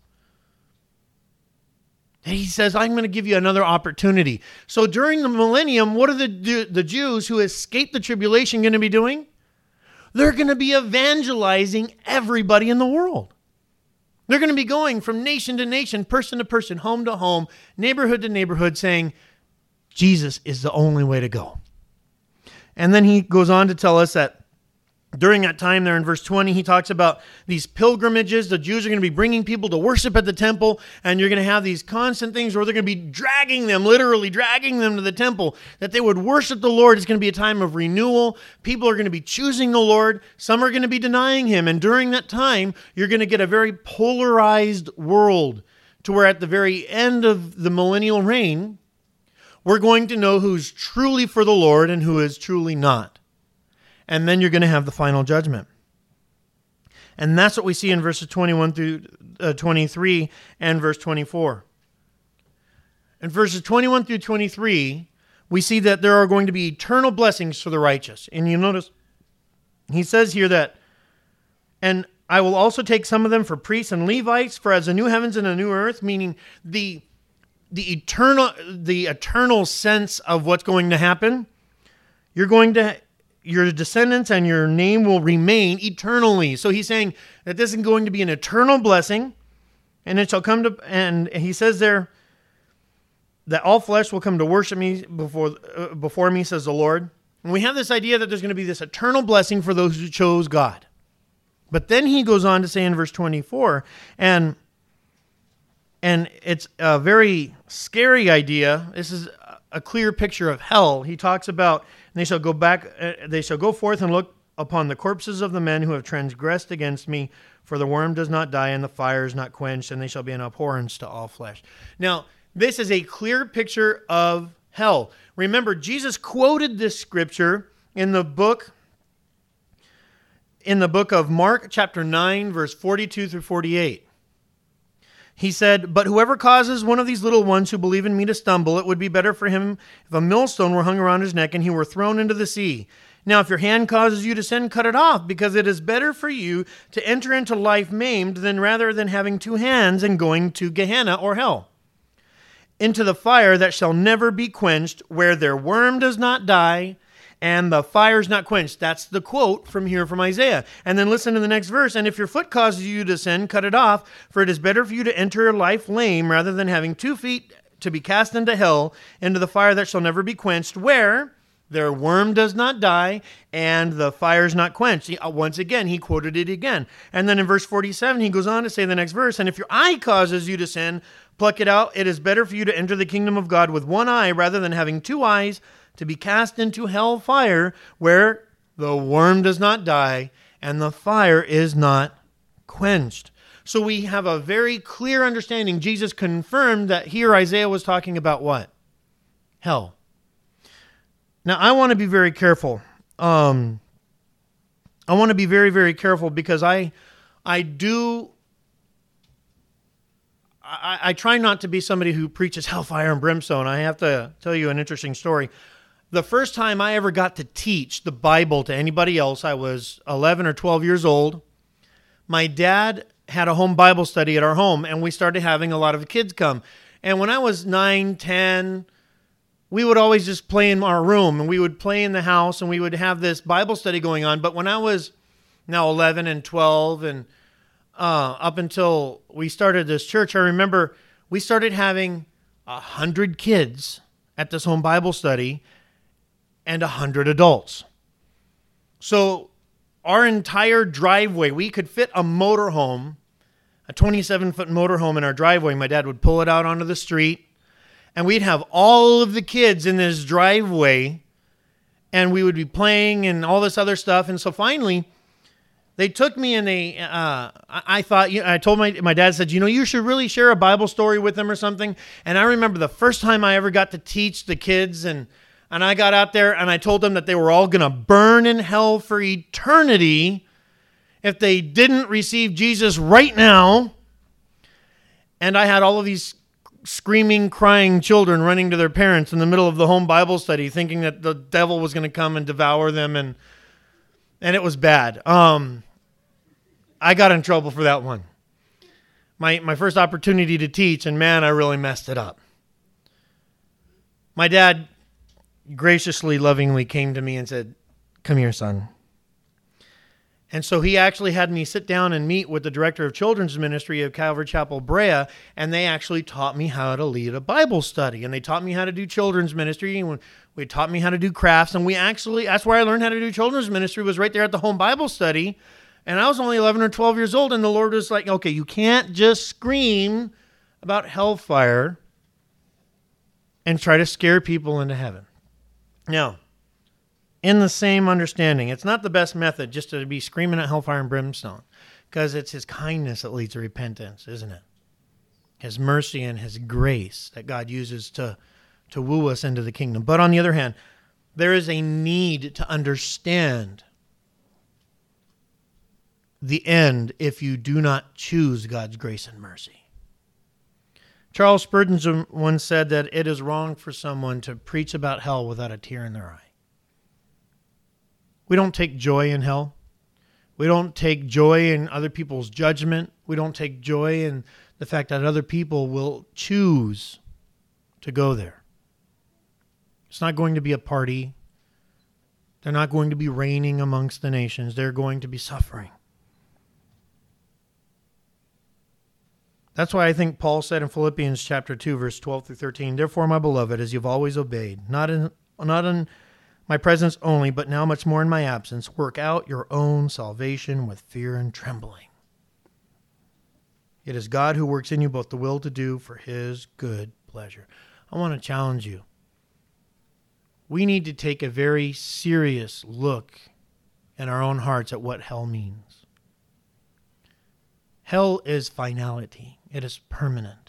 And he says, I'm going to give you another opportunity. So during the millennium, what are the Jews who escaped the tribulation going to be doing? They're going to be evangelizing everybody in the world. They're going to be going from nation to nation, person to person, home to home, neighborhood to neighborhood, saying, Jesus is the only way to go. And then he goes on to tell us that during that time there in verse 20, he talks about these pilgrimages. The Jews are going to be bringing people to worship at the temple, and you're going to have these constant things where they're going to be dragging them, literally dragging them to the temple, that they would worship the Lord. It's going to be a time of renewal. People are going to be choosing the Lord. Some are going to be denying him. And during that time, you're going to get a very polarized world to where at the very end of the millennial reign, we're going to know who's truly for the Lord and who is truly not. And then you're going to have the final judgment. And that's what we see in verses 21 through 23 and verse 24. In verses 21 through 23, we see that there are going to be eternal blessings for the righteous. And you notice, he says here that, and I will also take some of them for priests and Levites, for as the new heavens and a new earth, meaning the eternal sense of what's going to happen, your descendants and your name will remain eternally. So he's saying that this is going to be an eternal blessing, and it shall come to, and he says there that all flesh will come to worship me before me, says the Lord. And we have this idea that there's going to be this eternal blessing for those who chose God. But then he goes on to say in verse 24, and it's a very scary idea. This is a clear picture of hell. He talks about, and they shall go forth and look upon the corpses of the men who have transgressed against me, for the worm does not die and the fire is not quenched, and they shall be an abhorrence to all flesh. Now, this is a clear picture of hell. Remember, Jesus quoted this scripture in the book of Mark, chapter 9, verse 42 through 48. He said, but whoever causes one of these little ones who believe in me to stumble, it would be better for him if a millstone were hung around his neck and he were thrown into the sea. Now, if your hand causes you to sin, cut it off, because it is better for you to enter into life maimed than rather than having two hands and going to Gehenna or hell, into the fire that shall never be quenched, where their worm does not die and the fire is not quenched. That's the quote from here from Isaiah. And then listen to the next verse. And if your foot causes you to sin, cut it off, for it is better for you to enter life lame rather than having 2 feet to be cast into hell, into the fire that shall never be quenched, where their worm does not die and the fire is not quenched. Once again, he quoted it again. And then in verse 47, he goes on to say the next verse, and if your eye causes you to sin, pluck it out. It is better for you to enter the kingdom of God with one eye rather than having 2 eyes, to be cast into hell fire, where the worm does not die and the fire is not quenched. So we have a very clear understanding. Jesus confirmed that here Isaiah was talking about what? Hell. Now, I want to be very careful. I want to be very, very careful, because I try not to be somebody who preaches hellfire and brimstone. I have to tell you an interesting story. The first time I ever got to teach the Bible to anybody else, I was 11 or 12 years old. My dad had a home Bible study at our home, and we started having a lot of kids come. And when I was 9, 10, we would always just play in our room, and we would play in the house, and we would have this Bible study going on. But when I was now 11 and 12, and up until we started this church, I remember we started having 100 kids at this home Bible study and 100 adults. So our entire driveway, we could fit a motorhome, a 27-foot motorhome in our driveway. My dad would pull it out onto the street, and we'd have all of the kids in this driveway, and we would be playing and all this other stuff. And so finally, they took me, and I told my dad, said, you should really share a Bible story with them or something. And I remember the first time I ever got to teach the kids, and I got out there and I told them that they were all going to burn in hell for eternity if they didn't receive Jesus right now. And I had all of these screaming, crying children running to their parents in the middle of the home Bible study, thinking that the devil was going to come and devour them. And it was bad. I got in trouble for that one. My first opportunity to teach, and man, I really messed it up. My dad graciously, lovingly came to me and said, "Come here, son." And so he actually had me sit down and meet with the director of children's ministry of Calvary Chapel Brea, and they actually taught me how to lead a Bible study, and they taught me how to do children's ministry, and they taught me how to do crafts, and that's where I learned how to do children's ministry, was right there at the home Bible study, and I was only 11 or 12 years old, and the Lord was like, okay, you can't just scream about hellfire and try to scare people into heaven. Now, in the same understanding, it's not the best method just to be screaming at hellfire and brimstone, because it's his kindness that leads to repentance, isn't it? His mercy and his grace that God uses to woo us into the kingdom. But on the other hand, there is a need to understand the end if you do not choose God's grace and mercy. Charles Spurgeon once said that it is wrong for someone to preach about hell without a tear in their eye. We don't take joy in hell. We don't take joy in other people's judgment. We don't take joy in the fact that other people will choose to go there. It's not going to be a party. They're not going to be reigning amongst the nations. They're going to be suffering. That's why I think Paul said in Philippians chapter 2, verse 12 through 13, "Therefore, my beloved, as you've always obeyed, not in my presence only, but now much more in my absence, work out your own salvation with fear and trembling. It is God who works in you both the will to do for his good pleasure." I want to challenge you. We need to take a very serious look in our own hearts at what hell means. Hell is finality. It is permanent.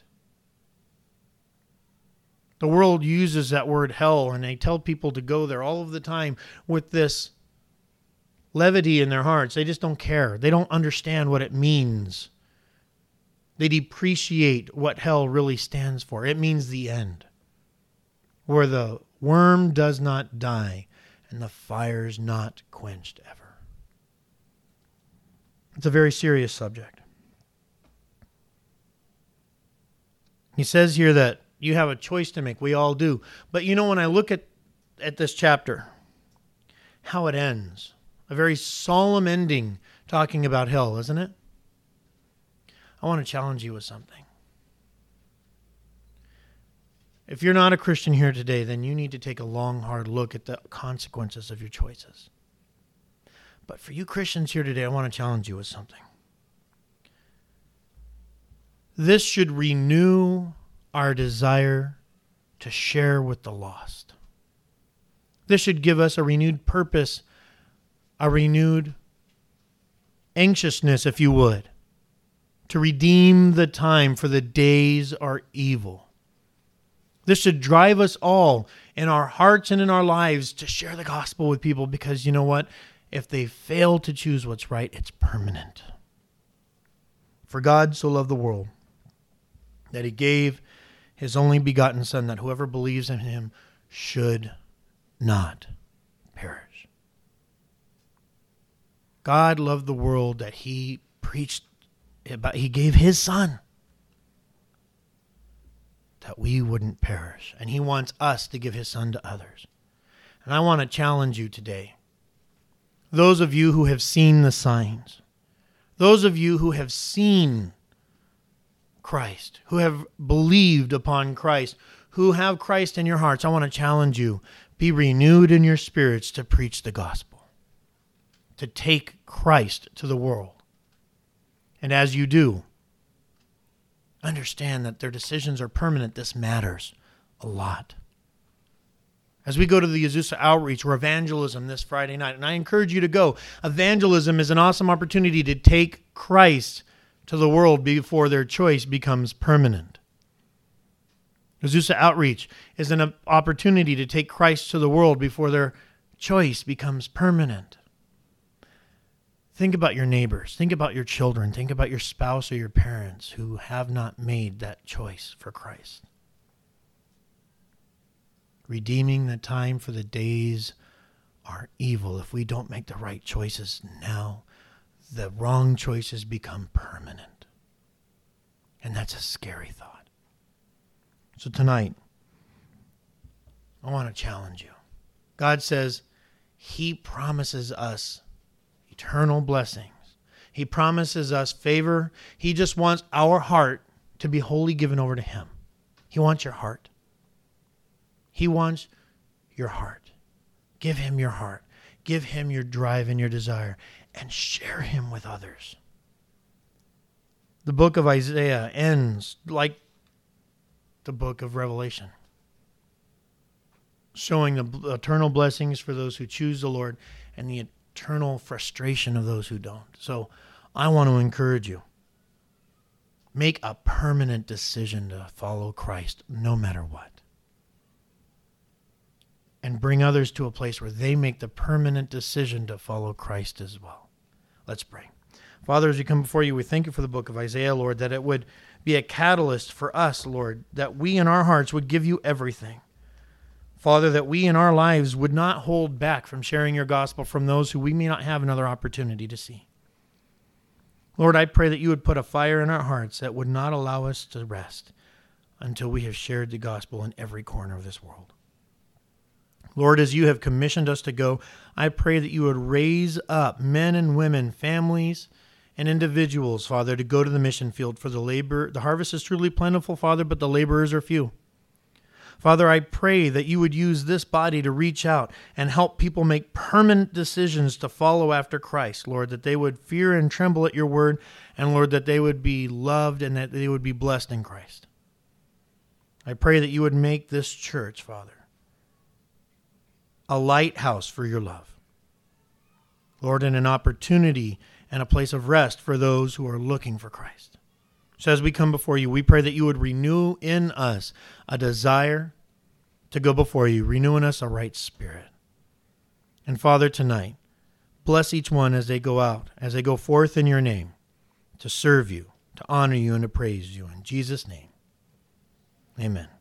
The world uses that word hell, and they tell people to go there all of the time with this levity in their hearts. They just don't care. They don't understand what it means. They depreciate what hell really stands for. It means the end, where the worm does not die and the fire's not quenched ever. It's a very serious subject. He says here that you have a choice to make. We all do. But you know, when I look at this chapter, how it ends, a very solemn ending talking about hell, isn't it? I want to challenge you with something. If you're not a Christian here today, then you need to take a long, hard look at the consequences of your choices. But for you Christians here today, I want to challenge you with something. This should renew our desire to share with the lost. This should give us a renewed purpose, a renewed anxiousness, if you would, to redeem the time, for the days are evil. This should drive us all in our hearts and in our lives to share the gospel with people, because you know what? If they fail to choose what's right, it's permanent. For God so loved the world that he gave his only begotten Son, that whoever believes in him should not perish. God loved the world that he preached about. He gave his Son that we wouldn't perish. And he wants us to give his Son to others. And I want to challenge you today. Those of you who have seen the signs, those of you who have seen Christ, who have believed upon Christ, who have Christ in your hearts, I want to challenge you. Be renewed in your spirits to preach the gospel, to take Christ to the world. And as you do, understand that their decisions are permanent. This matters a lot. As we go to the Azusa Outreach or evangelism this Friday night, and I encourage you to go. Evangelism is an awesome opportunity to take Christ to the world before their choice becomes permanent. Azusa Outreach is an opportunity to take Christ to the world before their choice becomes permanent. Think about your neighbors. Think about your children. Think about your spouse or your parents who have not made that choice for Christ. Redeeming the time, for the days are evil. If we don't make the right choices now, the wrong choices become permanent. And that's a scary thought. So tonight, I want to challenge you. God says he promises us eternal blessings. He promises us favor. He just wants our heart to be wholly given over to him. He wants your heart. He wants your heart. Give him your heart. Give him your drive and your desire, and share him with others. The book of Isaiah ends like the book of Revelation, showing the eternal blessings for those who choose the Lord and the eternal frustration of those who don't. So I want to encourage you. Make a permanent decision to follow Christ no matter what. And bring others to a place where they make the permanent decision to follow Christ as well. Let's pray. Father, as we come before you, we thank you for the book of Isaiah, Lord, that it would be a catalyst for us, Lord, that we in our hearts would give you everything. Father, that we in our lives would not hold back from sharing your gospel from those who we may not have another opportunity to see. Lord, I pray that you would put a fire in our hearts that would not allow us to rest until we have shared the gospel in every corner of this world. Lord, as you have commissioned us to go, I pray that you would raise up men and women, families, and individuals, Father, to go to the mission field for the labor. The harvest is truly plentiful, Father, but the laborers are few. Father, I pray that you would use this body to reach out and help people make permanent decisions to follow after Christ, Lord, that they would fear and tremble at your word, and Lord, that they would be loved and that they would be blessed in Christ. I pray that you would make this church, Father, a lighthouse for your love. Lord, and an opportunity and a place of rest for those who are looking for Christ. So as we come before you, we pray that you would renew in us a desire to go before you, renew in us a right spirit. And Father, tonight, bless each one as they go out, as they go forth in your name, to serve you, to honor you, and to praise you. In Jesus' name, amen.